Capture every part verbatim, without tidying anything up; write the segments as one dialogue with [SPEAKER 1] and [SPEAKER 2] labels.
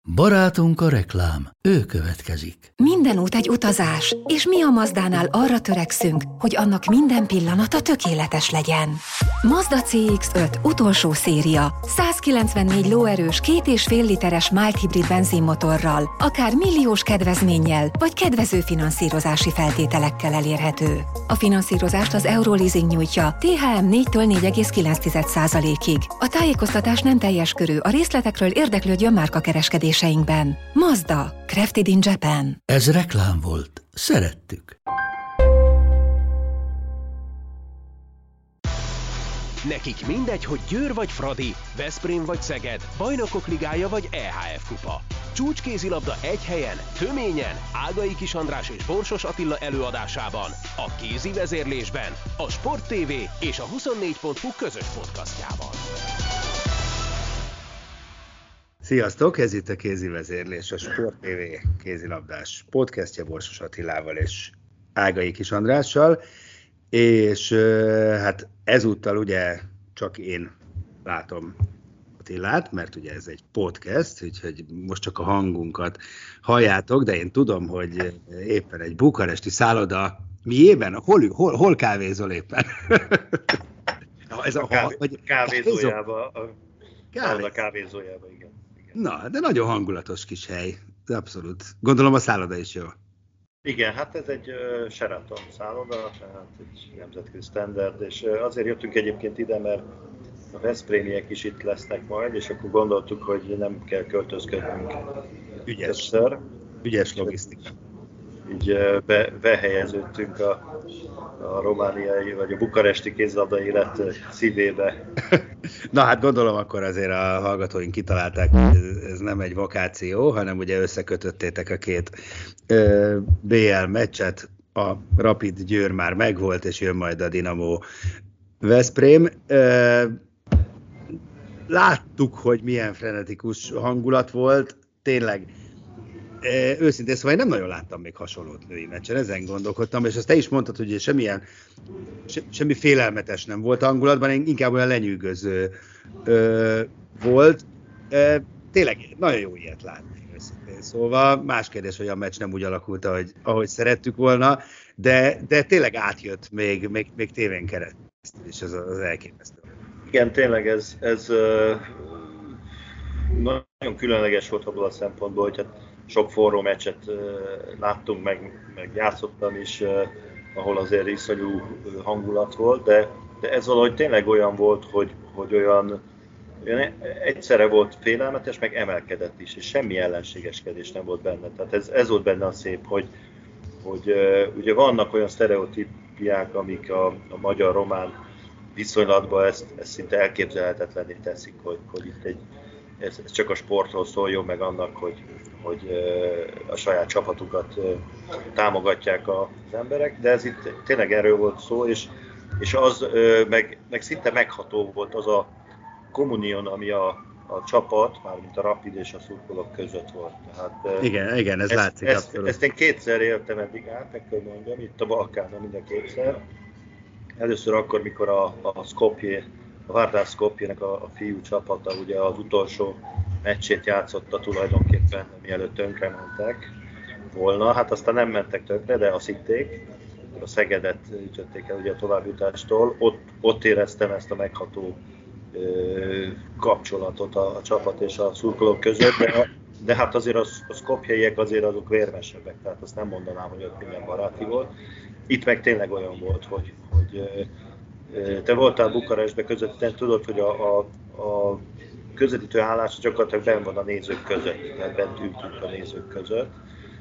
[SPEAKER 1] Barátunk a reklám, ő következik.
[SPEAKER 2] Minden út egy utazás, és mi a Mazdánál arra törekszünk, hogy annak minden pillanata tökéletes legyen. Mazda cé iksz öt utolsó széria, százkilencvennégy lóerős, két és fél literes mild hibrid benzinmotorral, akár milliós kedvezménnyel, vagy kedvező finanszírozási feltételekkel elérhető. A finanszírozást az Euroleasing nyújtja té há em négytől négy egész kilenc százalékig. A tájékoztatás nem teljes körű, a részletekről érdeklődjön márkakereskedéseinkben. Mazda, crafted in Japan.
[SPEAKER 1] Ez reklám volt. Szerettük.
[SPEAKER 3] Nekik mindegy, hogy Győr vagy Fradi, Veszprém vagy Szeged, Bajnokok Ligája vagy é há ef Kupa. Csúcskézilabda egy helyen, töményen, Ágai Kis András és Borsos Attila előadásában, a kézi vezérlésben, a Sport té vé és a huszonnégy pont hu közös podcastjában.
[SPEAKER 4] Sziasztok, ez itt a kézi vezérlés, a Sport té vé kézilabdás podcastja Borsos Attilával és Ágai Kis Andrással, és hát ezúttal ugye csak én látom Attilát, mert ugye ez egy podcast, úgyhogy most csak a hangunkat halljátok, de én tudom, hogy éppen egy bukaresti szálloda miében, hol, hol, hol kávézol éppen?
[SPEAKER 5] ez a, a kávé, vagy, kávézójába, a szálloda kávézójába, igen, igen.
[SPEAKER 4] Na, de nagyon hangulatos kis hely, abszolút. Gondolom a szálloda is jó.
[SPEAKER 5] Igen, hát ez egy uh, Sheraton szálloda, tehát egy nemzetközi standard, és uh, azért jöttünk egyébként ide, mert a veszprémiek is itt lesznek majd, és akkor gondoltuk, hogy nem kell költözködnünk
[SPEAKER 4] Ügyes.
[SPEAKER 5] többször.
[SPEAKER 4] Ügyes logisztika.
[SPEAKER 5] Így uh, be, behelyeződtünk a, a romániai, vagy a bukaresti kézilabda élet szívébe.
[SPEAKER 4] Na hát gondolom akkor azért a hallgatóink kitalálták, hogy ez nem egy vakáció, hanem ugye összekötöttétek a két ö, bé el meccset, a Rapid Győr már megvolt, és jön majd a Dinamo Veszprém. Ö, láttuk, hogy milyen frenetikus hangulat volt, tényleg. E, őszintén szóval én nem nagyon láttam még hasonlót női meccsen, ezen gondolkodtam, és azt te is mondtad, hogy semmilyen, se, semmi félelmetes nem volt a hangulatban, inkább olyan lenyűgöző ö, volt. E, tényleg nagyon jó ilyet látni, őszintén szóval. Más kérdés, hogy a meccs nem úgy alakult, ahogy, ahogy szerettük volna, de, de tényleg átjött még, még, még tévén keresztül, és ez az elképesztő.
[SPEAKER 5] Igen, tényleg ez, ez uh, nagyon különleges volt abból a szempontból, hogy hát sok forró meccset uh, láttunk, meg, meg játszottam is, uh, ahol azért iszonyú hangulat volt, de, de ez valahogy tényleg olyan volt, hogy, hogy olyan, olyan egyszerre volt félelmetes, meg emelkedett is, és semmi ellenségeskedés nem volt benne. Tehát ez, ez volt benne a szép, hogy, hogy uh, ugye vannak olyan sztereotípiák, amik a, a magyar-román viszonylatban ezt, ezt szinte elképzelhetetlenné teszik, hogy, hogy itt egy, ez, ez csak a sportról szóljon, meg annak, hogy, hogy a saját csapatukat támogatják az emberek, de ez itt tényleg erről volt szó, és, és az meg, meg szinte megható volt az a kommunion, ami a, a csapat, mármint a Rapid és a szurkolók között volt. Tehát,
[SPEAKER 4] igen, igen, ez
[SPEAKER 5] ezt,
[SPEAKER 4] látszik
[SPEAKER 5] ezt,
[SPEAKER 4] abszolút.
[SPEAKER 5] Ezt én kétszer éltem eddig át, meg kell mondjam, itt a Balkánon mind a kétszer. Először akkor, mikor a, a Skopje, a Vardar Skopje-nek a, a fiú csapata ugye az utolsó meccsét játszotta tulajdonképpen, mielőtt tönkrementek volna. Hát aztán nem mentek tönkre, de azt hitték. A Szegedet ütötték el ugye a továbbjutástól. Ott, ott éreztem ezt a megható ö, kapcsolatot a, a csapat és a szurkolók között, de, de hát azért a, a Skopjeiek azért azok vérmesebbek, tehát azt nem mondanám, hogy ott minden baráti volt. Itt meg tényleg olyan volt, hogy, hogy te voltál Bukarestben közvetíteni, tudod, hogy a, a, a közvetítő állás gyakorlatilag benn van a nézők között, tehát bent ültünk a nézők között,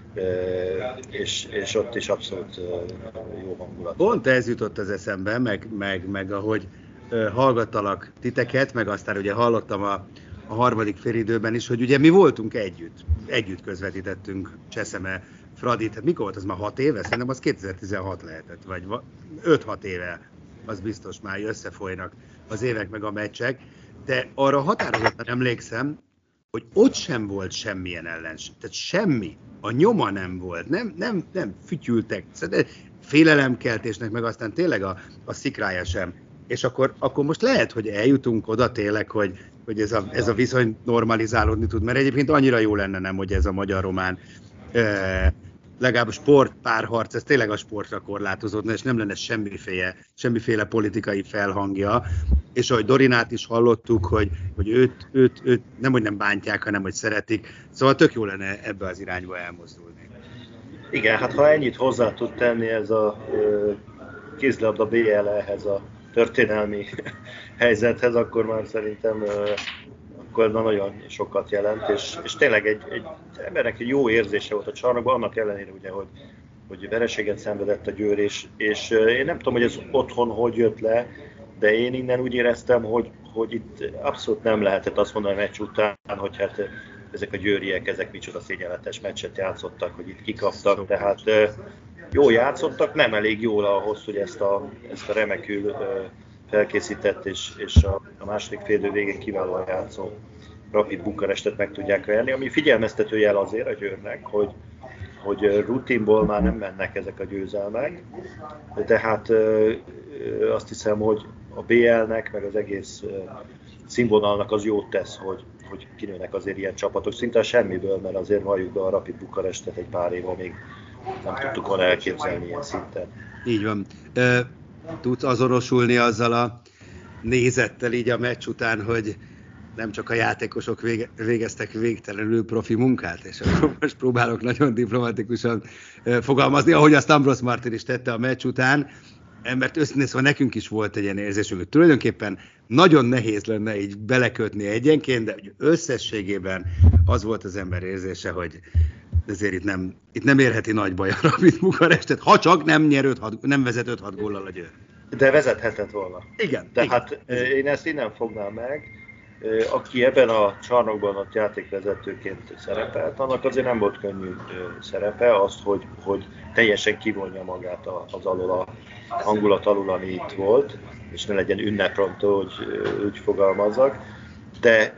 [SPEAKER 5] és, és ott is abszolút jó hangulat.
[SPEAKER 4] Pont ez jutott az eszembe, meg, meg, meg ahogy hallgattalak titeket, meg aztán ugye hallottam a, a harmadik félidőben is, hogy ugye mi voltunk együtt, együtt közvetítettünk Cseszeme Fradit, hát mikor volt az már hat éve? Szerintem az kétezer-tizenhat lehetett, vagy öt-hat éve, az biztos már összefolynak az évek meg a meccsek, de arra határozottan emlékszem, hogy ott sem volt semmilyen ellenség, tehát semmi, a nyoma nem volt, nem, nem, nem fütyültek, félelemkeltésnek, meg aztán tényleg a, a szikrája sem. És akkor, akkor most lehet, hogy eljutunk oda tényleg, hogy hogy ez a, ez a viszony normalizálódni tud, mert egyébként annyira jó lenne, nem, hogy ez a magyar-román eh, legalább a sport párharc, ez tényleg a sportra korlátozódna, és nem lenne semmiféle, semmiféle politikai felhangja. És ahogy Dorinát is hallottuk, hogy, hogy őt, őt, őt nem, hogy nem bántják, hanem hogy szeretik. Szóval tök jó lenne ebbe az irányba elmozdulni.
[SPEAKER 5] Igen, hát ha ennyit hozzá tud tenni ez a ö, kézilabda bé el ehhez a történelmi helyzethez, akkor már szerintem ö, akkor nagyon sokat jelent, és, és tényleg egy, egy embernek egy jó érzése volt a csarnokban, annak ellenére ugye, hogy, hogy vereséget szenvedett a Győr, és, és én nem tudom, hogy ez otthon hogy jött le, de én innen úgy éreztem, hogy, hogy itt abszolút nem lehetett azt mondani a meccs után, hogy hát ezek a győriek, ezek micsoda szégyenletes meccset játszottak, hogy itt kikaptak, tehát jól játszottak, nem elég jól ahhoz, hogy ezt a, ezt a remekül felkészített és, és a, a második félidő végén kiválóan játszó Rapid Bukarestet meg tudják verni, ami figyelmeztető jel azért a Győrnek, hogy, hogy rutinból már nem mennek ezek a győzelmek, tehát azt hiszem, hogy a bé el-nek, meg az egész színvonalnak az jót tesz, hogy, hogy kinőnek azért ilyen csapatok, szinte semmiből, mert azért valljuk be a Rapid Bukarestet egy pár év, amíg nem tudtuk volna elképzelni ilyen szinten.
[SPEAKER 4] Így van. Tudsz azonosulni azzal a nézettel így a meccs után, hogy nem csak a játékosok vége, végeztek végtelenül profi munkát, és akkor most próbálok nagyon diplomatikusan fogalmazni, ahogy azt Ambros Martin is tette a meccs után, mert őszintén szóval nekünk is volt egy ilyen érzésünk, hogy tulajdonképpen nagyon nehéz lenne így belekötni egyenként, de összességében az volt az ember érzése, hogy ezért itt nem, itt nem érheti nagy baj a Rapid Bukarestet, ha csak nem, nyer öt, nem vezet öt-hat góllal a Győr.
[SPEAKER 5] De vezethetett volna.
[SPEAKER 4] Igen.
[SPEAKER 5] Tehát igen. Én ezt innen fognám meg, aki ebben a csarnokban ott játékvezetőként szerepelt, annak azért nem volt könnyű szerepe azt, hogy, hogy teljesen kivonja magát az alól, a hangulat alul, ami itt volt, és ne legyen ünneprontó, hogy úgy fogalmazzak. De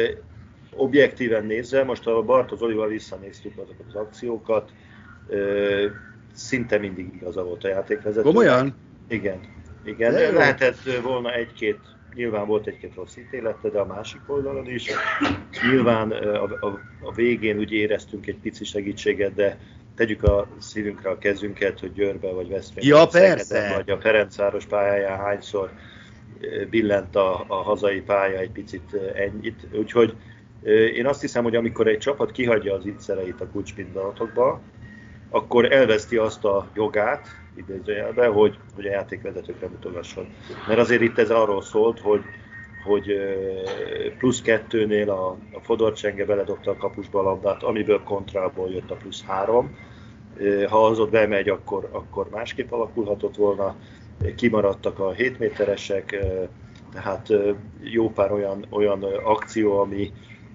[SPEAKER 5] objektíven nézve, most a Bartos Olival visszanéztük azokat az akciókat, szinte mindig igaza volt a játékvezető.
[SPEAKER 4] Komolyan?
[SPEAKER 5] Igen. Igen. De lehetett volna egy-két, nyilván volt egy-két rossz ítélete, de a másik oldalon is. Nyilván a, a, a végén úgy éreztünk egy pici segítséget, de tegyük a szívünkre a kezünket, hogy Győrbe vagy Veszprémben,
[SPEAKER 4] ja, persze.
[SPEAKER 5] vagy a Ferencváros pályáján hányszor billent a, a hazai pálya egy picit ennyit. Úgyhogy én azt hiszem, hogy amikor egy csapat kihagyja az ígyszereit a kulcspillanatokba, akkor elveszti azt a jogát, idézőjelben, hogy, hogy a játékvezetőkre mutogasson. Mert azért itt ez arról szólt, hogy, hogy plusz kettőnél a, a Fodor Csenge beledobta a kapusba a labdát, amiből kontrából jött a plusz három. Ha az ott bemegy, akkor, akkor másképp alakulhatott volna. Kimaradtak a hét méteresek, tehát jó pár olyan, olyan akció, ami,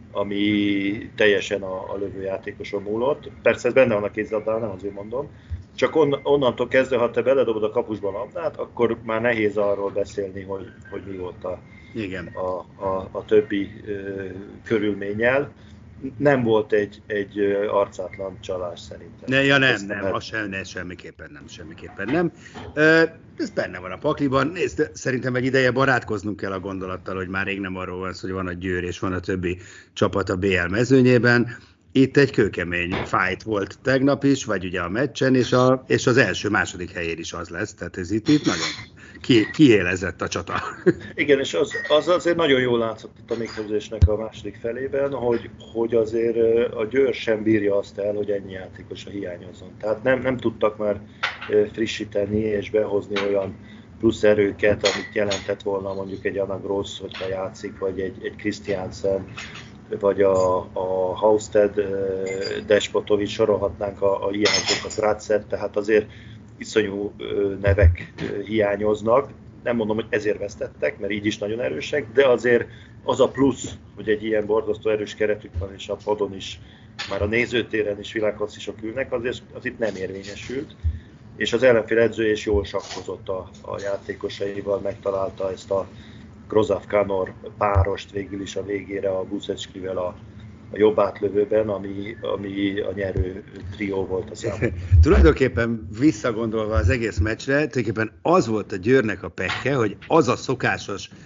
[SPEAKER 5] ami teljesen a, a lövőjátékoson múlott. Persze ez benne van a kézilabdában, nem azért mondom. Csak on, onnantól kezdve, ha te beledobod a kapusba a labdát, akkor már nehéz arról beszélni, hogy, hogy mi volt a,
[SPEAKER 4] Igen.
[SPEAKER 5] a, a, a többi ö, körülménnyel. Nem volt egy, egy arcátlan csalás szerintem.
[SPEAKER 4] Ne, ja nem, nem, nem, az sem, ne, semmiképpen nem, semmiképpen nem. Ö, ez benne van a pakliban. Nézd, szerintem egy ideje barátkoznunk kell a gondolattal, hogy már rég nem arról van szó, hogy van a Győr és van a többi csapat a bé el mezőnyében. Itt egy kőkemény fight volt tegnap is, vagy ugye a meccsen, és, a, és az első-második helyén is az lesz. Tehát ez itt, itt nagyon ki, kiélezett a csata.
[SPEAKER 5] Igen, és az, az azért nagyon jól látszott itt a mérkőzésnek a második felében, hogy, hogy azért a Győr sem bírja azt el, hogy ennyi játékosa hiányozzon. Tehát nem, nem tudtak már frissíteni és behozni olyan plusz erőket, amit jelentett volna mondjuk egy Anna Gross, hogyha játszik, vagy egy, egy Christiansen, vagy a, a Hausted, Despotovic, sorolhatnánk a, a hiányzókat, Ratzer, tehát azért iszonyú nevek hiányoznak. Nem mondom, hogy ezért vesztettek, mert így is nagyon erősek, de azért az a plusz, hogy egy ilyen borzasztó erős keretük van, és a padon is, már a nézőtéren is világklasszisok ülnek, azért az itt nem érvényesült. És az ellenfél edzője is jól sakkozott a, a játékosaival, megtalálta ezt a Grozaf-Kanor párost végül is a végére a Buszecskivel a, a jobb átlövőben, ami, ami a nyerő trió volt a számomra.
[SPEAKER 4] Tulajdonképpen visszagondolva az egész meccsre, tulajdonképpen az volt a Győrnek a pekke, hogy az a szokásos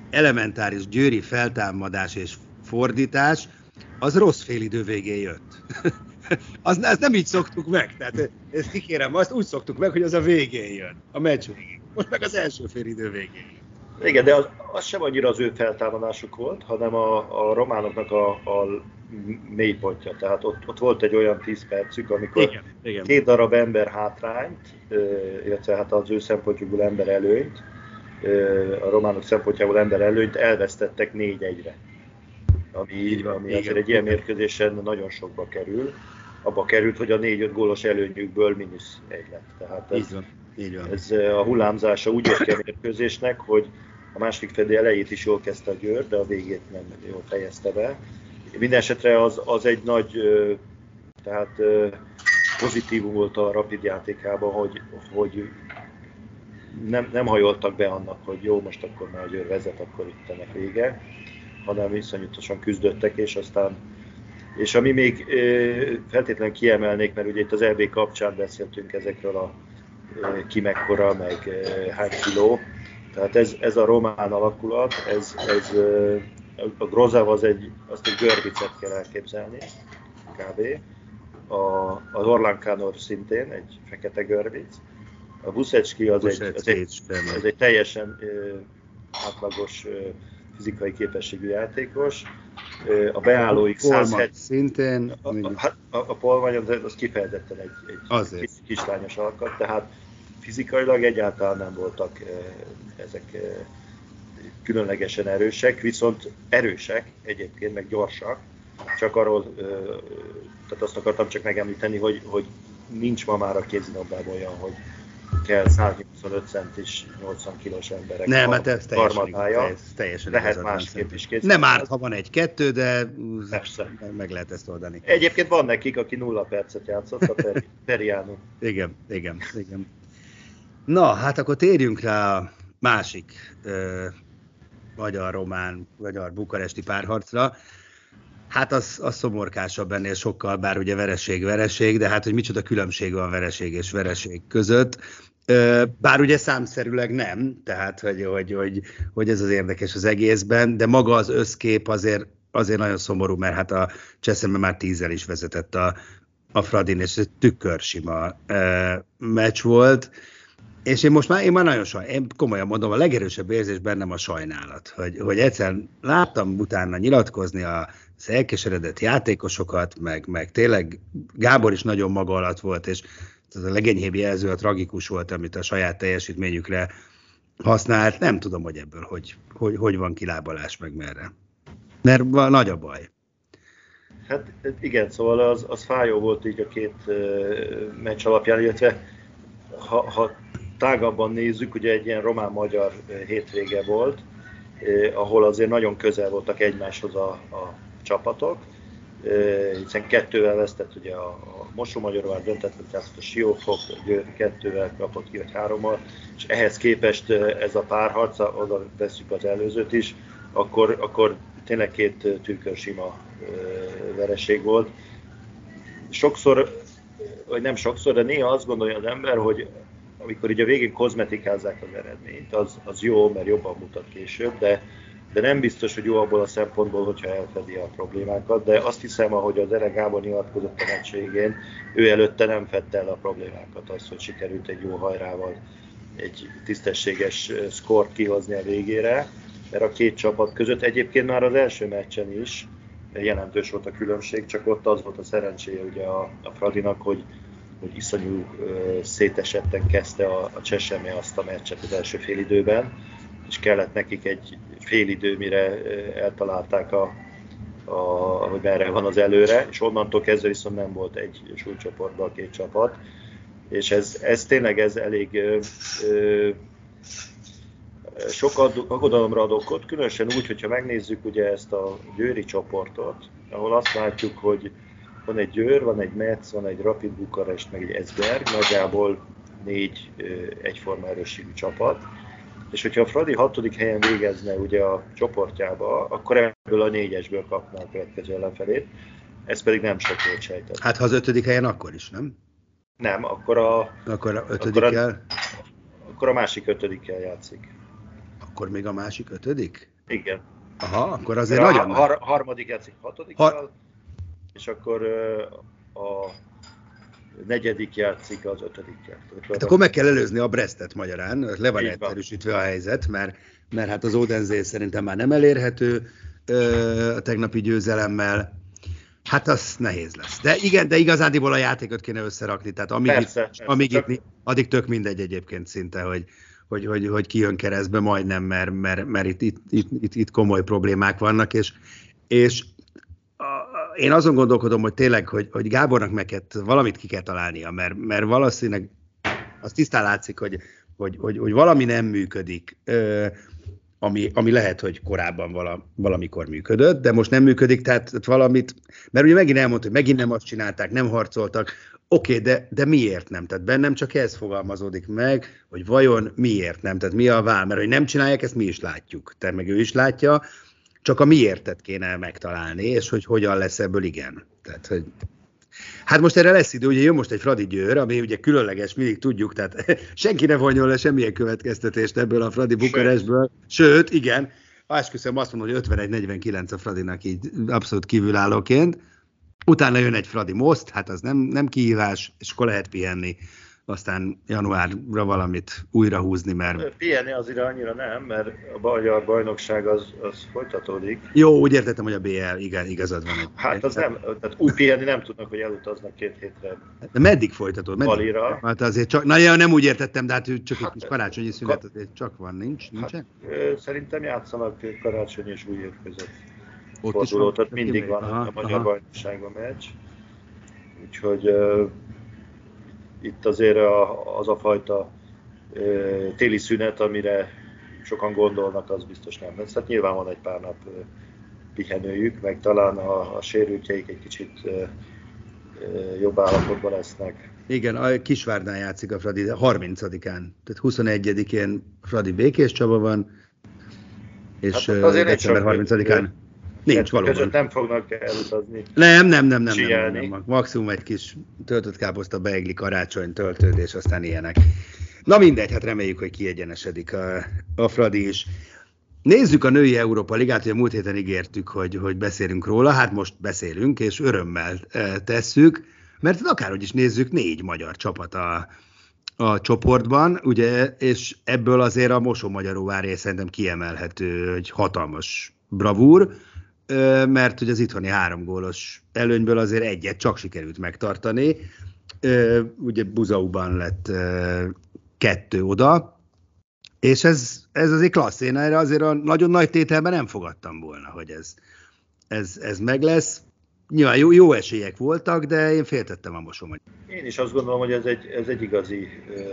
[SPEAKER 4] elementáris győri feltámadás és fordítás, az rossz félidő végén jött. az, azt nem így szoktuk meg, tehát ezt kikérem, azt úgy szoktuk meg, hogy az a végén jön, a meccs végén. Most meg az első félidő végén jön.
[SPEAKER 5] Igen, de az, az sem annyira az ő feltámadásuk volt, hanem a, a románoknak a, a mélypontja. Tehát ott, ott volt egy olyan tíz percük, amikor
[SPEAKER 4] igen, igen.
[SPEAKER 5] két darab ember hátrányt, illetve hát az ő szempontjukból ember előnyt, a románok szempontjából ember előnyt elvesztettek négy egyre. Ami, van, ami azért egy ilyen mérkőzésen nagyon sokba kerül. Abba került, hogy a négy-öt gólos előnyükből mínusz egy lett. Tehát ez,
[SPEAKER 4] így van, így van.
[SPEAKER 5] ez a hullámzása úgy jött ki a mérkőzésnek, hogy a második fedél elejét is jól kezdte a Győr, de a végét nem jól fejezte be. Mindenesetre az, az egy nagy tehát, pozitívum volt a Rapid játékában, hogy, hogy nem, nem hajoltak be annak, hogy jó, most akkor már a Győr vezet, akkor itt ennek vége, hanem viszonyatosan küzdöttek, és aztán és ami még feltétlenül kiemelnék, mert ugye itt az é bé kapcsán beszéltünk ezekről a ki mekkora, meg hány kiló, tehát ez, ez a román alakulat, ez, ez a Grozav az egy, azt egy görbicet kell elképzelni, kb. A, az Orlán Kanor szintén egy fekete görbic. A Buszecski az, egy, az, egy, az egy teljesen ö, átlagos ö, fizikai képességű játékos. Ö, a beállóik száz hetven
[SPEAKER 4] szintén.
[SPEAKER 5] A, a, a, a Polmany az kifejezetten egy, egy kis, kislányos alkat, tehát fizikailag egyáltalán nem voltak ö, ezek ö, különlegesen erősek, viszont erősek egyébként, meg gyorsak. Csak arról, tehát azt akartam csak megemlíteni, hogy, hogy nincs ma már a kézilabdában olyan, hogy kell száznyolcvanöt centis, nyolcvan kilós emberek.
[SPEAKER 4] Nem, hát ez teljesen,
[SPEAKER 5] teljesen lehet másképp is készíteni.
[SPEAKER 4] Nem árt, ha van egy-kettő, de
[SPEAKER 5] persze.
[SPEAKER 4] Meg lehet ezt oldani.
[SPEAKER 5] Egyébként van nekik, aki nulla percet játszott, a Peri, Periano.
[SPEAKER 4] Igen, igen, igen. Na, hát akkor térjünk rá a másik ö, magyar-román, magyar-bukaresti párharcra. Hát az, az szomorkásabb ennél sokkal, bár ugye vereség-vereség, de hát hogy micsoda különbség van vereség és vereség között. Bár ugye számszerűleg nem, tehát hogy, hogy, hogy, hogy ez az érdekes az egészben, de maga az összkép azért, azért nagyon szomorú, mert hát a Cseszemben már tízzel is vezetett a, a Fradin, és ez tükörsima e, meccs volt. És én most már, én már nagyon sajnálom, én komolyan mondom, a legerősebb érzés bennem a sajnálat, hogy, hogy egyszerűen láttam utána nyilatkozni az elkeseredett játékosokat, meg, meg tényleg Gábor is nagyon maga alatt volt, és ez a legenyhébb jelző a tragikus volt, amit a saját teljesítményükre használt. Nem tudom, hogy ebből hogy, hogy, hogy van kilábalás, meg merre. Mert nagy a baj.
[SPEAKER 5] Hát igen, szóval az, az fájó volt így a két meccs alapján, illetve ha, ha tágabban nézzük, ugye egy ilyen román-magyar hétvége volt, eh, ahol azért nagyon közel voltak egymáshoz a, a csapatok, eh, hiszen kettővel vesztett ugye a, a Mosó-Magyarvár döntetlen, tehát a Siófok kettővel kapott ki, vagy hárommal, és ehhez képest ez a párharc, oda veszük az előzőt is, akkor, akkor tényleg két tükörsima eh, vereség volt. Sokszor, vagy nem sokszor, de néha azt gondolja az ember, hogy amikor így a végén kozmetikázzák az eredményt, az, az jó, mert jobban mutat később, de, de nem biztos, hogy jó abból a szempontból, hogyha elfedi a problémákat, de azt hiszem, ahogy az Ere Gábor nyilatkozott a meccs végén, ő előtte nem fedte el a problémákat, az, hogy sikerült egy jó hajrával egy tisztességes szkort kihozni a végére, mert a két csapat között egyébként már az első meccsen is jelentős volt a különbség, csak ott az volt a szerencséje ugye a, a Fradinak, hogy hogy iszonyú uh, szétesetten kezdte a, a Cseseme azt a meccset az első félidőben, és kellett nekik egy félidő, mire uh, eltalálták, a, a, hogy merre van az előre, és onnantól kezdve viszont nem volt egy súlycsoportban a két csapat, és ez, ez tényleg ez elég uh, uh, sok aggodalomra ad okot, különösen úgy, hogyha megnézzük ugye ezt a győri csoportot, ahol azt látjuk, hogy van egy Győr, van egy Metz, van egy Rapid Bukarest, meg egy Esbjerg, nagyjából négy egyforma erősségű csapat. És hogyha a Fradi hatodik helyen végezne ugye a csoportjába, akkor ebből a négyesből kapná a következő ellenfelét. Ez pedig nem sok volt sejtett.
[SPEAKER 4] Hát ha az ötödik helyen, akkor is, nem?
[SPEAKER 5] Nem, akkor a,
[SPEAKER 4] akkor a ötödikkel?
[SPEAKER 5] Akkor a, akkor a másik ötödikkel játszik.
[SPEAKER 4] Akkor még a másik ötödik?
[SPEAKER 5] Igen.
[SPEAKER 4] Aha, akkor azért
[SPEAKER 5] a
[SPEAKER 4] nagyon...
[SPEAKER 5] Har- harmadik játszik hatodikkal, ha... és akkor a negyedik játszik az ötödikkel.
[SPEAKER 4] Hát akkor meg kell előzni a Brestet magyarán, le van egyszerűsítve a helyzet, mert, mert hát az Odense szerintem már nem elérhető a tegnapi győzelemmel. Hát az nehéz lesz. De igen, de igazándiból a játékot kéne összerakni, tehát amíg,
[SPEAKER 5] persze,
[SPEAKER 4] itt,
[SPEAKER 5] persze,
[SPEAKER 4] amíg
[SPEAKER 5] csak...
[SPEAKER 4] itt, addig tök mindegy egyébként szinte, hogy, hogy, hogy, hogy ki jön keresztbe, majdnem, mert, mert, mert itt, itt, itt, itt, itt komoly problémák vannak, és, és a, én azon gondolkodom, hogy tényleg, hogy, hogy Gábornak meg kell, valamit ki kell találnia, mert, mert valószínűleg az tisztán látszik, hogy, hogy, hogy, hogy valami nem működik, ami, ami lehet, hogy korábban vala, valamikor működött, de most nem működik, tehát valamit, mert ugye megint elmondta, hogy megint nem azt csinálták, nem harcoltak, oké, okay, de, de miért nem? Tehát bennem csak ez fogalmazódik meg, hogy vajon miért nem? Tehát mi a vál? Mert hogy nem csinálják, ezt mi is látjuk, te meg ő is látja, csak a miértet kéne megtalálni, és hogy hogyan lesz ebből igen. Tehát, hogy... Hát most erre lesz idő, ugye jön most egy Fradi Győr, ami ugye különleges, mindig tudjuk, tehát senki ne vonjon le semmilyen következtetést ebből a Fradi Bukarestből. Sőt, igen, esküszöm azt mondom, hogy ötvenegy negyvenkilenc a Fradinak így abszolút kívülállóként. Utána jön egy Fradi Most, hát az nem, nem kihívás, és akkor lehet pihenni. Aztán januárra valamit újra húzni, mert...
[SPEAKER 5] Pihenni azért annyira nem, mert a magyar bajnokság az, az folytatódik.
[SPEAKER 4] Jó, úgy értettem, hogy a bé el, igen, igazad van. Egy,
[SPEAKER 5] hát az nem, tehát úgy pihenni nem tudnak, hogy elutaznak két hétre.
[SPEAKER 4] De meddig folytatód?
[SPEAKER 5] Balira.
[SPEAKER 4] Hát azért csak, na ja, nem úgy értettem, de hát csak hát, itt karácsonyi szünet azért csak van, nincs, nincsen?
[SPEAKER 5] Hát, szerintem játszanak karácsony és új év között.
[SPEAKER 4] Ott
[SPEAKER 5] forduló, tehát mindig van
[SPEAKER 4] aha,
[SPEAKER 5] a magyar
[SPEAKER 4] aha.
[SPEAKER 5] bajnokságban meccs. Úgyhogy uh, itt azért a, az a fajta uh, téli szünet, amire sokan gondolnak, az biztos nem lesz. Hát nyilván van egy pár nap uh, pihenőjük, meg talán a, a sérültjeik egy kicsit uh, uh, jobb állapotban lesznek.
[SPEAKER 4] Igen, a Kisvárdán játszik a Fradi harmincadikán, tehát huszonegyedikén Fradi Békés Csaba van, és hát december harmincadikán nincs valóban.
[SPEAKER 5] Között nem fognak elutazni.
[SPEAKER 4] Nem, nem, nem, nem, nem, nem, nem. Maximum egy kis töltött káposzta, beigli, karácsony, töltődés, aztán ilyenek. Na mindegy, hát reméljük, hogy kiegyenesedik a, a Fradi is. Nézzük a női Európa Ligát, hogy a múlt héten ígértük, hogy, hogy beszélünk róla, hát most beszélünk, és örömmel tesszük, mert akárhogy is nézzük, négy magyar csapat a, a csoportban, ugye, és ebből azért a Mosonmagyaróváré szerintem kiemelhető, hogy hatalmas bravúr, mert ugye az itthoni három gólos előnyből azért egyet csak sikerült megtartani. Ugye Buzauban lett kettő oda, és ez, ez azért klassz. Én erre azért a nagyon nagy tételben nem fogadtam volna, hogy ez, ez, ez meg lesz. Nyilván jó, jó esélyek voltak, de én féltettem a Mosonmagyaróvár.
[SPEAKER 5] Én is azt gondolom, hogy ez egy, ez egy igazi,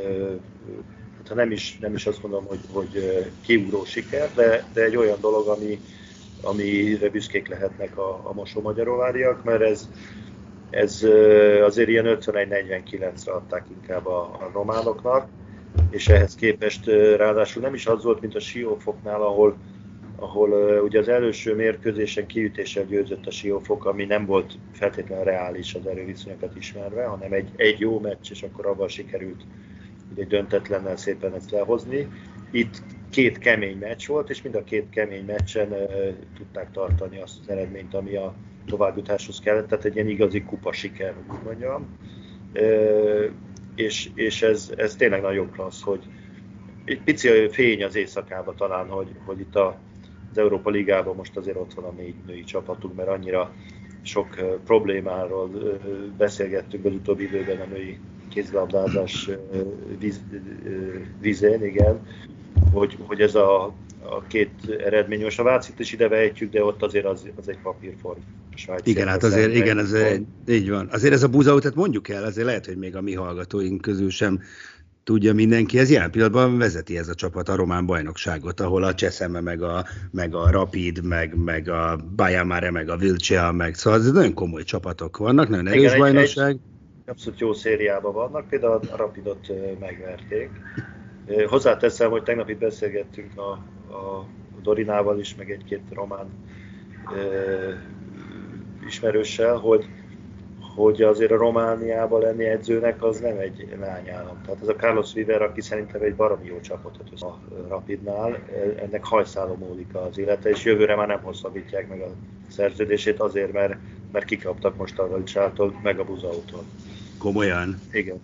[SPEAKER 5] hát nem is, nem is azt gondolom, hogy, hogy kiugró siker, de, de egy olyan dolog, ami amire büszkék lehetnek a, a Mosonmagyaróváriak, mert ez, ez azért ilyen ötvenegy negyvenkilencre adták inkább a, a románoknak, és ehhez képest ráadásul nem is az volt, mint a Siófoknál, ahol, ahol ugye az első mérkőzésen kiütéssel győzött a Siófok, ami nem volt feltétlenül reális az erőviszonyokat ismerve, hanem egy, egy jó meccs, és akkor abban sikerült egy döntetlennel szépen ezt lehozni. Itt két kemény meccs volt, és mind a két kemény meccsen uh, tudták tartani azt az eredményt, ami a továbbjutáshoz kellett, tehát egy ilyen igazi kupa siker, úgy mondjam. Uh, és és ez, ez tényleg nagyon klassz, hogy egy pici fény az éjszakába talán, hogy, hogy itt a, az Európa Ligában most azért ott van a négy női csapatunk, mert annyira sok uh, problémáról uh, beszélgettünk az utóbbi időben a női kézilabdázás uh, víz, uh, vízén, igen. Hogy, hogy ez a, a két eredmény, most a Vácit is ide vehetjük, de ott azért az, az egy papírform.
[SPEAKER 4] Igen, hát azért, igen, ez egy, így van. Azért ez a Buzau, tehát mondjuk el, azért lehet, hogy még a mi hallgatóink közül sem tudja mindenki, ez jelen pillanatban vezeti ez a csapat a román bajnokságot, ahol a Cseszeme, meg a, meg a Rapid, meg, meg a Bajamare, meg a Vilcea, meg szóval ez nagyon komoly csapatok vannak, nagyon erős igen, bajnokság. Egy,
[SPEAKER 5] egy abszolút jó szériában vannak, például a Rapidot megverték. Hozzáteszem, hogy tegnap itt beszélgettünk a, a Dorinával is, meg egy-két román e, ismerőssel, hogy, hogy azért a Romániában lenni edzőnek az nem egy lányállam. Tehát ez a Carlos Viver, aki szerintem egy baromi jó csapatot össze a Rapidnál, ennek hajszálon múlik az élete, és jövőre már nem hosszabbítják meg a szerződését azért, mert, mert kikaptak most a Ralicsától, meg a Buzautól.
[SPEAKER 4] Komolyan?
[SPEAKER 5] Igen.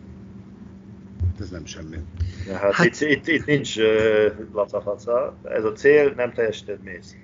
[SPEAKER 4] Ez nem semmi.
[SPEAKER 5] Ja, hát hát... Itt, itt, itt nincs uh, lacafaca. Ez a cél, nem teljesíted, mész.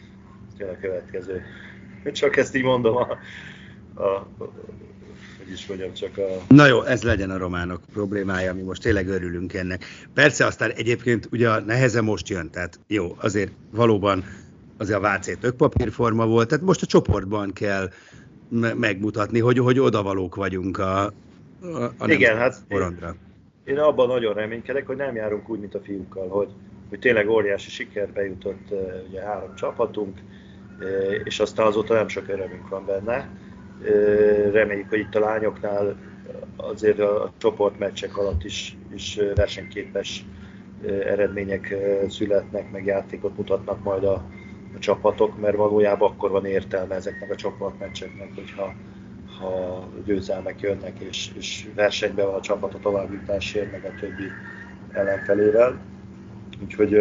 [SPEAKER 5] Ez a következő. Csak ezt így mondom a... a, a hogy is mondjam, csak a...
[SPEAKER 4] Na jó, ez legyen a románok problémája, mi most tényleg örülünk ennek. Persze aztán egyébként ugye a neheze most jön, tehát jó, azért valóban azért a vé cé tök papírforma volt, tehát most a csoportban kell me- megmutatni, hogy, hogy odavalók vagyunk a, a, a
[SPEAKER 5] igen, hát
[SPEAKER 4] porondra.
[SPEAKER 5] Én, én abban nagyon reménykedek, hogy nem járunk úgy, mint a fiúkkal, hogy, hogy tényleg óriási sikerbe jutott ugye három csapatunk, és aztán azóta nem sok örömünk van benne. Reméljük, hogy itt a lányoknál azért a csoportmeccsek alatt is, is versenyképes eredmények születnek, meg játékot mutatnak majd a, a csapatok, mert valójában akkor van értelme ezeknek a csoportmeccseknek, hogyha ha győzelmek jönnek, és, és versenyben van a csapat a továbbjutásért, meg a többi ellenfelével. Úgyhogy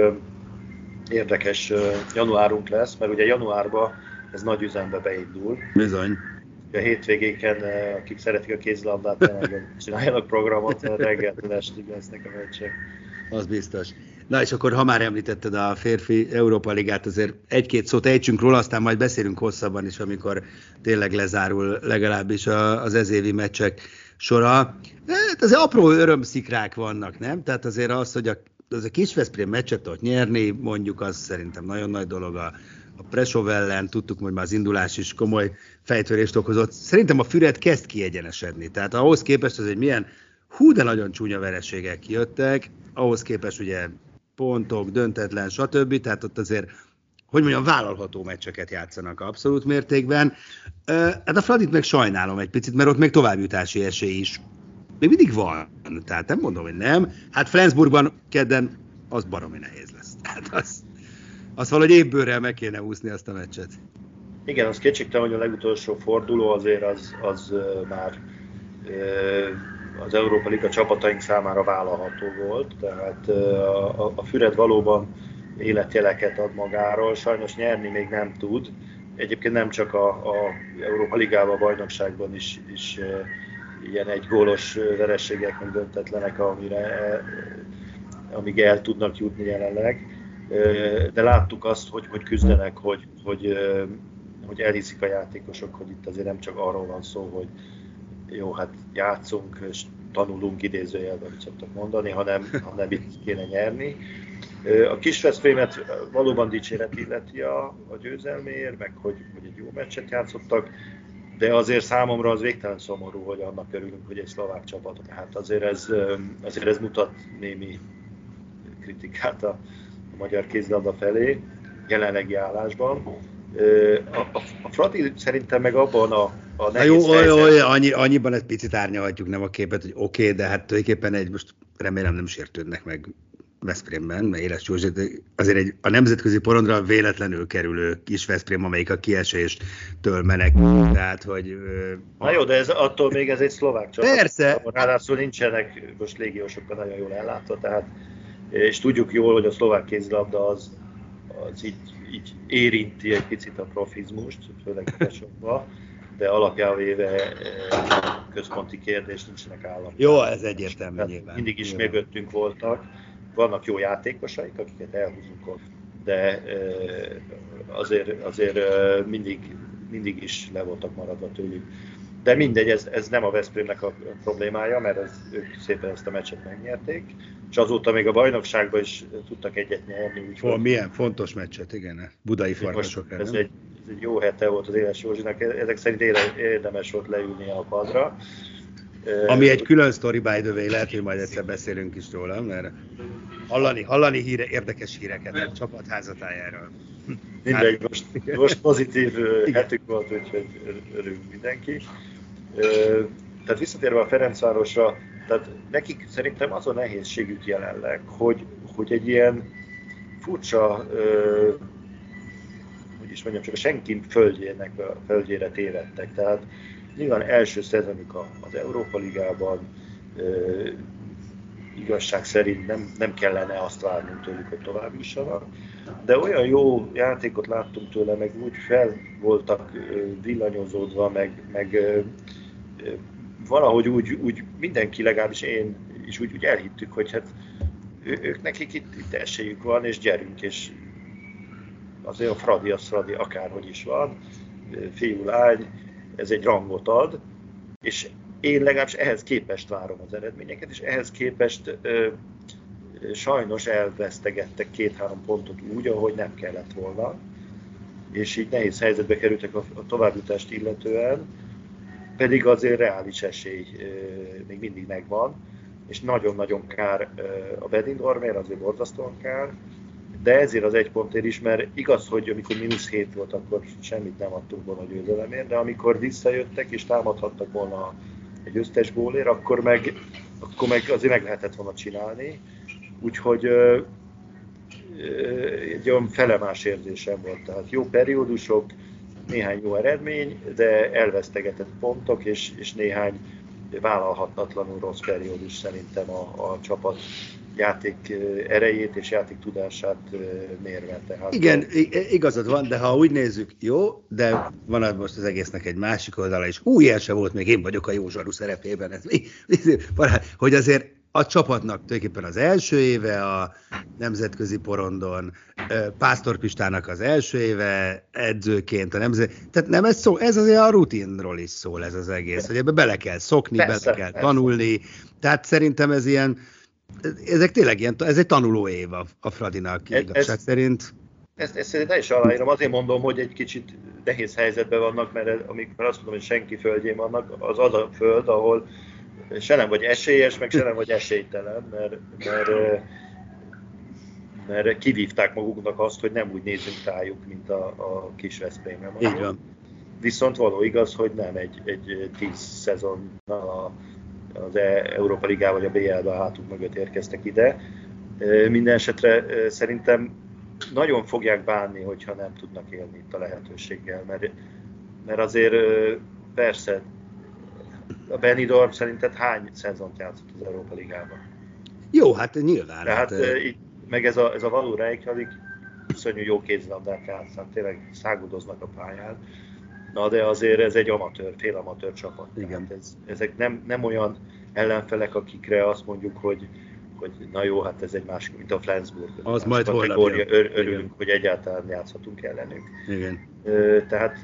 [SPEAKER 5] érdekes januárunk lesz, mert ugye januárban ez nagy üzembe beindul.
[SPEAKER 4] Bizony.
[SPEAKER 5] A hétvégéken, akik szeretik a kézilabdát, nagyon csináljanak programot, mert reggeltől estig lesznek a meccsek.
[SPEAKER 4] Az biztos. Na és akkor, ha már említetted a férfi Európa Ligát, azért egy-két szót ejtsünk róla, aztán majd beszélünk hosszabban is, amikor tényleg lezárul legalábbis az ezévi meccsek sora. Hát azért apró örömszikrák vannak, nem? Tehát azért az, hogy a, az a Kisveszprém meccset tudott nyerni, mondjuk az szerintem nagyon nagy dolog. A, a Prešov ellen tudtuk, hogy már az indulás is komoly fejtörést okozott. Szerintem a Füred kezd kiegyenesedni. Tehát ahhoz képest az egy milyen hú, de nagyon csúnya vereségek jöttek, ahhoz képest ugye pontok, döntetlen, stb. Tehát ott azért, hogy mondjam, vállalható meccseket játszanak abszolút mértékben. Hát a Fradit meg sajnálom egy picit, mert ott még továbbjutási esély is még mindig van. Tehát nem mondom, hogy nem. Hát Flensburgban kedden az baromi nehéz lesz. Tehát az, az valahogy évbőrrel meg kéne úszni azt a meccset.
[SPEAKER 5] Igen, az kétségtelen, hogy a legutolsó forduló azért az, az már az Európa Liga csapataink számára vállalható volt, tehát a, a Füred valóban életjeleket ad magáról, sajnos nyerni még nem tud. Egyébként nem csak a, a Európa Ligában, a bajnokságban is, is ilyen egy gólos vereségek, meg döntetlenek, amire, amíg el tudnak jutni jelenleg. De láttuk azt, hogy, hogy küzdenek, hogy, hogy, hogy elhiszik a játékosok, hogy itt azért nem csak arról van szó, hogy jó, hát játszunk és tanulunk, idézőjelben, amit szoktak mondani, hanem, hanem itt kéne nyerni. A Kisveszprémet valóban dicséret illeti a, a győzelméért, meg hogy, hogy egy jó meccset játszottak, de azért számomra az végtelen szomorú, hogy annak örülünk, hogy egy szlovák csapat. Hát azért ez, azért ez mutat némi kritikát a, a magyar kézilabda felé, jelenlegi állásban. A, a, a Fradi szerintem meg abban a, a nehéz
[SPEAKER 4] jó,
[SPEAKER 5] helyzet...
[SPEAKER 4] Jó, jó, annyi, annyiban egy picit árnyalhatjuk nem a képet, hogy oké, okay, de hát tulajdonképpen egy, most remélem nem sértődnek meg Veszprémben, mert Éles Józsi, azért egy, a nemzetközi porondra véletlenül kerülő kis Veszprém, amelyik a kieséstől menekül, tehát hogy...
[SPEAKER 5] Na jó, de ez, attól még ez egy szlovák csapat.
[SPEAKER 4] Persze!
[SPEAKER 5] Ráadásul nincsenek most légiósokkal nagyon jól ellátva, tehát, és tudjuk jól, hogy a szlovák kézilabda az, az így, így érinti egy picit a profizmust, főleg Prešovban, de alapján véve központi kérdés, nincsenek állam.
[SPEAKER 4] Jó, ez egyértelmű nyilván.
[SPEAKER 5] Mindig is
[SPEAKER 4] nyilván.
[SPEAKER 5] mögöttünk voltak. Vannak jó játékosaik, akiket elhúzunk ott, de azért, azért mindig, mindig is le voltak maradva tőlük. De mindegy, ez, ez nem a Veszprémnek a problémája, mert ez, ők szépen ezt a meccset megnyerték, és azóta még a bajnokságban is tudtak egyet nyerni.
[SPEAKER 4] Úgyhogy milyen fontos meccset, igen, budai farkasok
[SPEAKER 5] ez, egy, ez egy jó hete volt az Éles Józsinak, ezek szerint érdemes volt leülni a padra.
[SPEAKER 4] Ami egy külön sztori, by the way, lehet, hogy majd egyszer beszélünk is róla, mert hallani, hallani híre, érdekes híreket a csapat házatájáról.
[SPEAKER 5] Mindegy, most, most pozitív hetük volt, úgyhogy örülünk mindenki. Tehát visszatérve a Ferencvárosra, tehát nekik szerintem az a nehézségük jelenleg, hogy, hogy egy ilyen furcsa, hogy is mondjam, csak a senki földjének, földjére tévedtek. Tehát Nyilván első szezonjuk az Európa Ligában, igazság szerint nem, nem kellene azt várnunk tőlük, hogy tovább jussanak, de olyan jó játékot láttunk tőle, meg úgy fel voltak villanyozódva, meg, meg valahogy úgy, úgy mindenki, legalábbis én is úgy, úgy elhittük, hogy hát ő, ők nekik itt, itt esélyük van, és gyerünk, és azért a Fradi, az Fradi akárhogy is van, fiú, lány, ez egy rangot ad, és én legalábbis ehhez képest várom az eredményeket, és ehhez képest ö, ö, sajnos elvesztegettek két-három pontot úgy, ahogy nem kellett volna, és így nehéz helyzetbe kerültek a, a továbbjutást illetően, pedig azért reális esély ö, még mindig megvan, és nagyon-nagyon kár ö, a Benidormért, azért borzasztóan kár, de ezért az egy pontért is, mert igaz, hogy amikor mínusz hét volt, akkor semmit nem adtunk volna a győzelemért, de amikor visszajöttek és támadhattak volna egy összes gólért, akkor meg, akkor meg azért meg lehetett volna csinálni. Úgyhogy ö, ö, egy olyan felemás érzésem volt. Tehát jó periódusok, néhány jó eredmény, de elvesztegetett pontok, és, és néhány vállalhatatlanul rossz periódus szerintem a, a csapat játék erejét és játék tudását mérve. Tehát
[SPEAKER 4] igen, igazad van, de ha úgy nézzük, jó, de van most az egésznek egy másik oldala is. Hú, ilyen se volt, még én vagyok a jó zsaru szerepében. Ez, hogy azért a csapatnak tulajdonképpen az első éve a nemzetközi porondon, Pásztor Pistának az első éve edzőként a nemzet... Tehát nem ez szó, ez azért a rutinról is szól ez az egész, hogy ebbe bele kell szokni, persze, bele kell persze. tanulni. Tehát szerintem ez ilyen, ezek tényleg ilyen, ez egy tanuló év a, a Fradinak ez, igazság ez, szerint.
[SPEAKER 5] Ezt, ezt én is aláírom, azért mondom, hogy egy kicsit nehéz helyzetben vannak, mert amikor azt mondom, hogy senki földjén vannak, az az a föld, ahol se nem vagy esélyes, meg se nem vagy esélytelen, mert, mert, mert kivívták maguknak azt, hogy nem úgy nézünk rájuk, mint a, a kis Veszprémre.
[SPEAKER 4] Így van.
[SPEAKER 5] Viszont való igaz, hogy nem egy, egy tíz szezonnal az Európa Ligá vagy a bé el-be a hátuk mögött érkeztek ide. Minden esetre szerintem nagyon fogják bánni, hogyha nem tudnak élni itt a lehetőséggel, mert, mert azért persze a Benidorm szerinted hány szezont játszott az Európa Ligában?
[SPEAKER 4] Jó, hát nyilván.
[SPEAKER 5] Tehát
[SPEAKER 4] hát,
[SPEAKER 5] e, így, meg ez a, ez a való Reykjavik iszonyú jó kézilabdák játszanak, tényleg száguldoznak a pályán. Na de azért ez egy amatőr, félamatőr csapat.
[SPEAKER 4] Igen.
[SPEAKER 5] Ez, ezek nem, nem olyan ellenfelek, akikre azt mondjuk, hogy, hogy na jó, hát ez egy másik, mint a Flensburg.
[SPEAKER 4] Az majd holnap
[SPEAKER 5] ör, örülünk, igen. hogy egyáltalán játszhatunk ellenük.
[SPEAKER 4] Igen.
[SPEAKER 5] E, tehát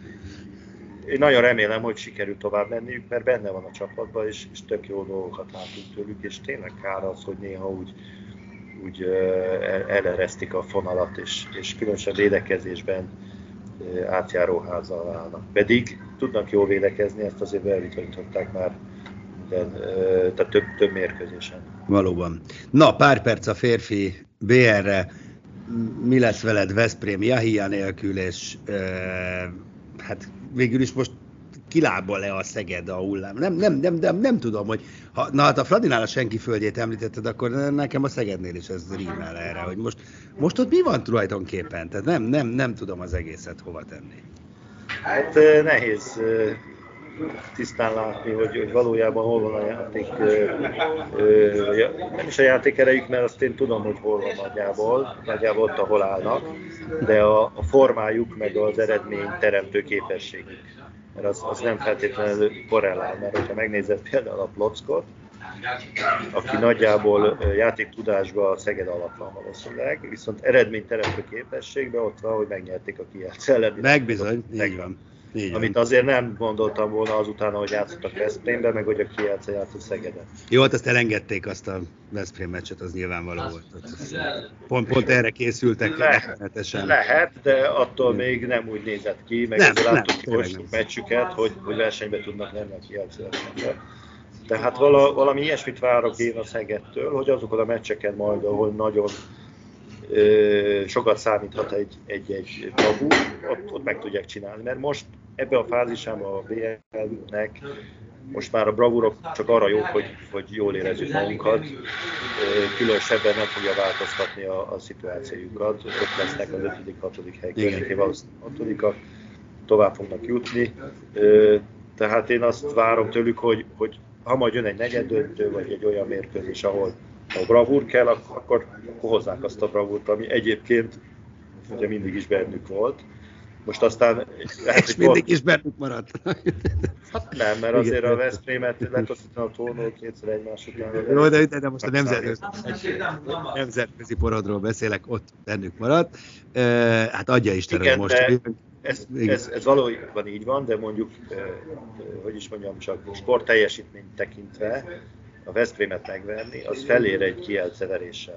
[SPEAKER 5] én nagyon remélem, hogy sikerül tovább menniük, mert benne van a csapatban, és, és tök jó dolgokat látunk tőlük, és tényleg kár az, hogy néha úgy, úgy uh, eleresztik a fonalat, és, és különösen védekezésben uh, átjáróházzal válnak. Pedig tudnak jól védekezni, ezt azért bebizonyították már minden, uh, tehát több, több mérkőzésen.
[SPEAKER 4] Valóban. Na, pár perc a férfi bé el-re. Mi lesz veled Veszprém Yahia nélkül, és uh, hát végül is most kilábal le a Szeged a hullám. Nem, nem, nem, nem, nem tudom, hogy ha, na hát a Fradinál a senki földjét említetted, akkor nekem a Szegednél is ez rímel erre, hogy most, most ott mi van tulajdonképpen? Tehát nem, nem, nem tudom az egészet hova tenni.
[SPEAKER 5] Hát nehéz tisztán látni, hogy, hogy valójában hol van a játék, nem is a játék erejük, mert azt én tudom, hogy hol van nagyjából, nagyjából ott, ahol állnak, de a, a formájuk meg az eredmény teremtő képességük, mert az, az nem feltétlenül korrelál, mert hogyha megnézed például a Plockot, aki nagyjából játéktudásban a Szeged alatt van valószínűleg, viszont eredményteremtő képességben ott van, hogy megnyerték a Kielce ellen.
[SPEAKER 4] Megbizony, így van. Így
[SPEAKER 5] Amit azért nem gondoltam volna azután, hogy játszottak Veszprémbe, meg hogy a Kielce játszott Szegeden.
[SPEAKER 4] Jó, hát azt elengedték azt a Veszprém meccset, az nyilvánvaló volt. Pont, pont erre készültek.
[SPEAKER 5] Lehet, lehet, de attól még nem úgy nézett ki, meg nem, ezzel láttuk most meccsüket, hogy, hogy versenybe tudnak lenni a Kielce. Tehát vala, valami ilyesmit várok én a Szegedtől, hogy azokon a meccseken majd, ahol nagyon ö, sokat számíthat egy, egy, egy bravúr, ott, ott meg tudják csinálni, mert most ebben a fázisában a bé el-nek most már a bravúrok csak arra jók, hogy, hogy jól érezzük magunkat, különösebben nem fogja változtatni a, a szituációjukat, ott lesznek az ötödik hatodik hely környékén, valószínűleg hatodikak, tovább fognak jutni. Tehát én azt várom tőlük, hogy, hogy ha majd jön egy negyeddöntő, vagy egy olyan mérkőzés, ahol a bravúr kell, akkor, akkor hozzák azt a bravúrt, ami egyébként ugye mindig is bennük volt. Most aztán...
[SPEAKER 4] Lehet, és mindig pont... is bennük maradt.
[SPEAKER 5] Hát nem, mert azért igen, a Veszprémet letoszítani a Tónól kétszer egymás után.
[SPEAKER 4] Jó, de, de most a nemzetközi, nemzetközi porodról beszélek, ott bennük maradt. E, hát adja Isten,
[SPEAKER 5] igen,
[SPEAKER 4] hogy most...
[SPEAKER 5] Ez, ez, ez valójában így van, de mondjuk, eh, hogy is mondjam, csak sport teljesítményt tekintve a Veszprémet megverni, az felér egy kielceveréssel.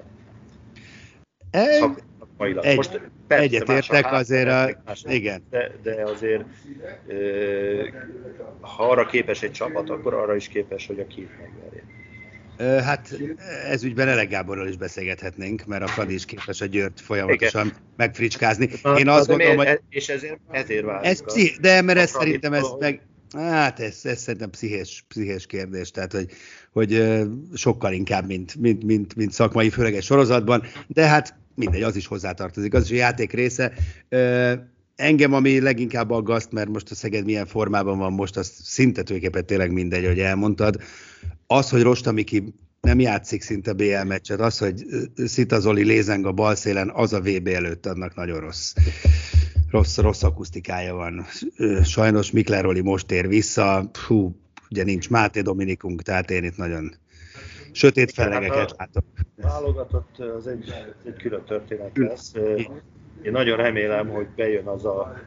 [SPEAKER 4] Egy, Most persze, egyetértek hát, azért a... Más, igen.
[SPEAKER 5] De, de azért euh, ha arra képes egy csapat, akkor arra is képes, hogy a Kiel megverje.
[SPEAKER 4] Hát ez ügyben Elek Gáborral is beszélgethetnénk, mert a Fradi is képes a Győrt folyamatosan igen. megfricskázni. Én azt gondolom, hogy...
[SPEAKER 5] És ezért, ezért várjuk.
[SPEAKER 4] Ez pszich... De mert ez szerintem ez meg... Hát ez, ez szerintem pszichés, pszichés kérdés, tehát hogy, hogy sokkal inkább, mint, mint, mint, mint szakmai, főleg egy sorozatban, de hát mindegy, az is hozzátartozik, az is a játék része. Engem, ami leginkább aggaszt, mert most a Szeged milyen formában van most, az szinte tulajdonképpen tényleg mindegy, hogy elmondtad. Az, hogy Rosta Miki nem játszik szinte bé el meccset, az, hogy Szita Zoli lézeng a bal szélen, az a vé bé előtt annak nagyon rossz. Rossz, rossz akusztikája van. Sajnos Mikler Roli most ér vissza, hú, ugye nincs Máté Dominikunk, tehát én itt nagyon sötét fellegeket látok.
[SPEAKER 5] Válogatott, az egy, egy külön történet lesz. Én nagyon remélem, hogy bejön az a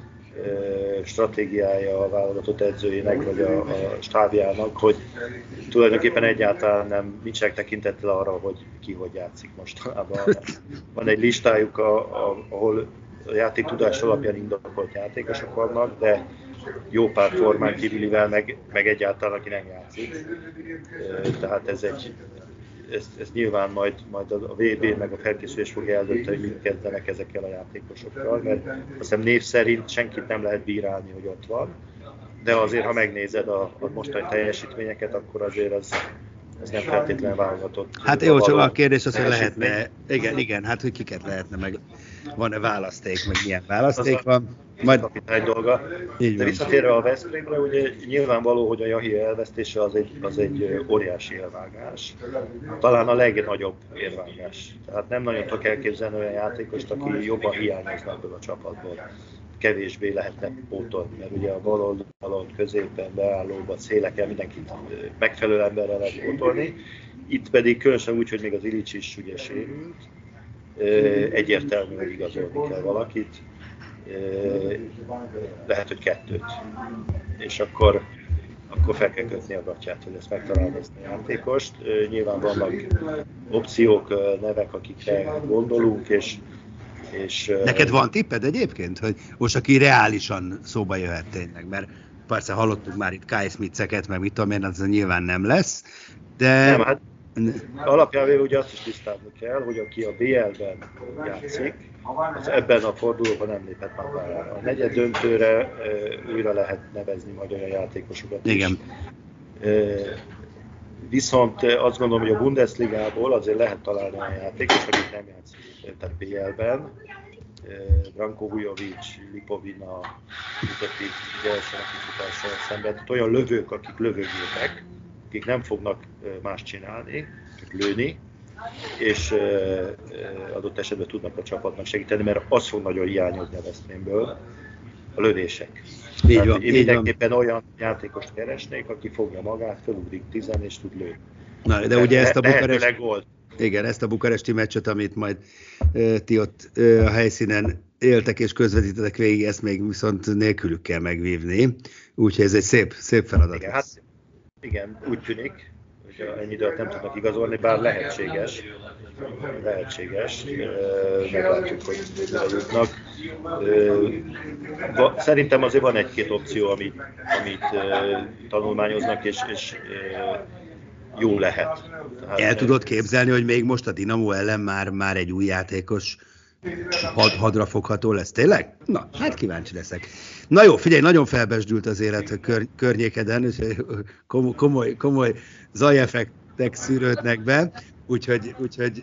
[SPEAKER 5] stratégiája a válogatott edzőjének, vagy a, a stábjának, hogy tulajdonképpen egyáltalán nem nincsenek tekintettel arra, hogy ki hogy játszik mostanában. Van egy listájuk, a, a, ahol a játéktudás alapján indokolt játékosok vannak, de jó pár formán kívülivel, meg, meg egyáltalán aki nem játszik. Tehát ez egy Ez, ez nyilván majd, majd a vé bé meg a felkészülés fogja eldönteni, hogy mit kezdenek ezekkel a játékosokkal, mert azt hiszem név szerint senkit nem lehet bírálni, hogy ott van, de azért, ha megnézed a, a mostani teljesítményeket, akkor azért az, az nem feltétlenül válogatott.
[SPEAKER 4] Hát jó, csak a kérdés az, hogy lehetne, igen, igen, hát hogy kiket lehetne, meg van-e választék, meg milyen választék van.
[SPEAKER 5] Majd kapitány dolga. De visszatérve a Veszprémre, ugye nyilvánvaló, hogy a Jahi elvesztése az egy, az egy óriási élvágás. Talán a legnagyobb élvágás. Tehát nem nagyon tudok elképzelni olyan játékost, aki jobban hiányozna ebből a csapatból. Kevésbé lehetne pótolni, mert ugye a bal oldalon, középen, beállóban, széleken mindenkit megfelelő emberre lehet pótolni. Itt pedig különösen úgy, hogy még az Ilics is ugye sérült, egyértelmű, hogy igazolni kell valakit. Lehet, hogy kettőt. És akkor, akkor fel kell kötni a gatyát, hogy ezt megtalálni ezt a játékost. Nyilván vannak opciók, nevek, akikre gondolunk, és... és
[SPEAKER 4] neked van tipped egyébként, hogy most aki reálisan szóba jöhet tényleg? Mert persze hallottuk már itt Kai Smith-eket, meg mit tudom én, az nyilván nem lesz, de...
[SPEAKER 5] Nem, hát alapján ugye azt is tisztázni kell, hogy aki a bé el-ben játszik, az ebben a fordulóban nem lépett már pályára. A negyed döntőre e, újra lehet nevezni majd olyan játékosokat is.
[SPEAKER 4] Igen.
[SPEAKER 5] E, viszont azt gondolom, hogy a Bundesligából azért lehet találni olyan játékos, akik nem játszik, tehát bé el-ben. E, Branko Vujovic, Lipovina, Utativ, Gyelsen, akik utással szemben. Tehát olyan lövők, akik lövőgépek, akik nem fognak más csinálni, csak lőni, és adott esetben tudnak a csapatnak segíteni, mert az fog nagyon hiányozni a Veszprémből, a lövések.
[SPEAKER 4] Így van,
[SPEAKER 5] én mindenképpen olyan játékost keresnék, aki fogja magát, felugrik tizen és tud lőni.
[SPEAKER 4] Na, de ugye ezt a Bukarest... Igen, ezt a bukaresti meccset, amit majd e, ti ott e, a helyszínen éltek és közvetítetek végig, ezt még viszont nélkülük kell megvívni. Úgyhogy ez egy szép, szép feladat.
[SPEAKER 5] Igen, hát, igen, úgy tűnik, hogy ennyi időt nem tudnak igazolni, bár lehetséges. Lehetséges. Meglátjuk, hogy mire jutnak. Szerintem azért van egy-két opció, amit, amit tanulmányoznak, és, és jó lehet. Tehát,
[SPEAKER 4] el tudod képzelni, hogy még most a Dinamo ellen már, már egy új játékos had, hadra fogható lesz, tényleg? Na, hát kíváncsi leszek. Na jó, figyelj, nagyon felbesdült az élet a kör, környékeden, komoly, komoly, komoly zajeffektek szűrődnek be, úgyhogy, úgyhogy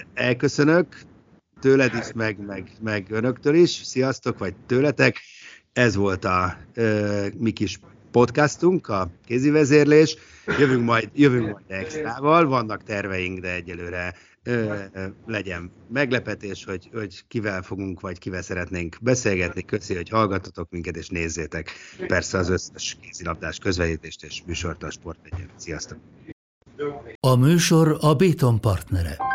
[SPEAKER 4] elköszönök tőled is, meg, meg, meg önöktől is. Sziasztok, vagy tőletek. Ez volt a ö, mi kis podcastunk, a kézivezérlés. Jövünk majd, jövünk majd extrával, vannak terveink, de egyelőre ö, ö, legyen meglepetés, hogy, hogy kivel fogunk, vagy kivel szeretnénk beszélgetni. Köszi, hogy hallgattatok minket, és nézzétek persze az összes kézilabdás közvetítést és műsort a Sport egyen. Sziasztok!
[SPEAKER 1] A műsor a Béton partnere.